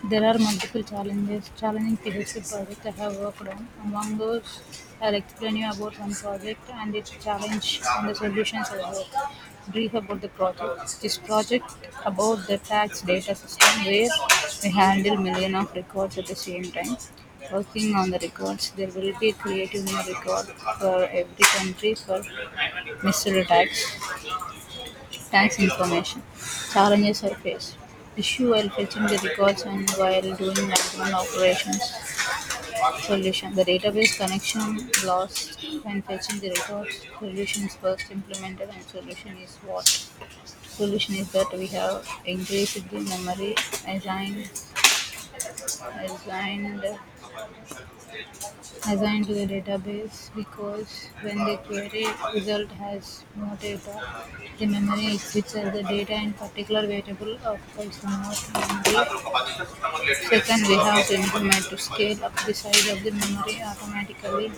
There are multiple challenging PhD projects I have worked on. Among those, I'll explain you about one project and its challenge and the solutions as well. Brief about the project. This project about the tax data system where we handle millions of records at the same time. Working on the records, there will be a creative new record for every country for Mr. Tax information. Challenges I face. Issue while fetching the records and while doing manual operations. Solution. The database connection lost when fetching the records. Solution is first implemented and solution is what? Solution is that we have increased the memory assigned assigned to the database because when the query result has more data, the memory exits as the data in particular variable occupies more memory. Second, we have to implement to scale up the size of the memory automatically.